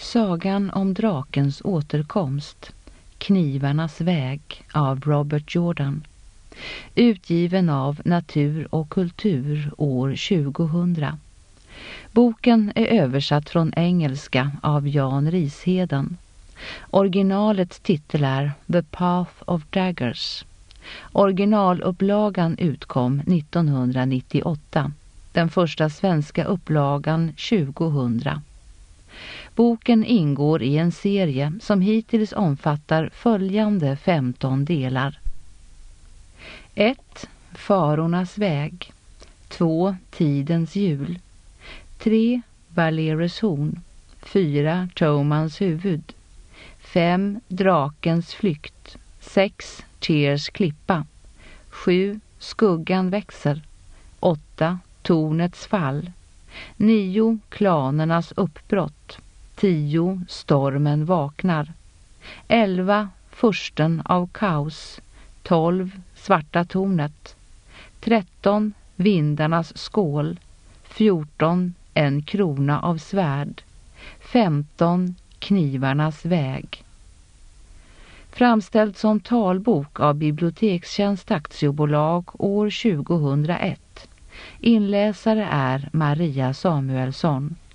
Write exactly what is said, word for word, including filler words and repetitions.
Sagan om drakens återkomst, Knivarnas väg av Robert Jordan. Utgiven av Natur och kultur år tjugohundra. Boken är översatt från engelska av Jan Risheden. Originalets titel är The Path of Daggers. Originalupplagan utkom nittonhundranittioåtta. Den första svenska upplagan tjugohundra. Boken ingår i en serie som hittills omfattar följande femton delar. ett. Farornas väg. två. Tidens jul. tre. Valeris horn. fyra. Tomans huvud. fem. Drakens flykt. sex. Tears klippa. sju. Skuggan växer. åtta. Tornets fall. nio. Klanernas uppbrott. tio. Stormen vaknar. elva. Fursten av kaos. tolv. Svarta tornet. tretton. Vindarnas skål. fjorton. En krona av svärd. femton. Knivarnas väg. Framställd som talbok av Bibliotekstjänst aktiebolag år tjugohundraett. Inläsare är Maria Samuelsson.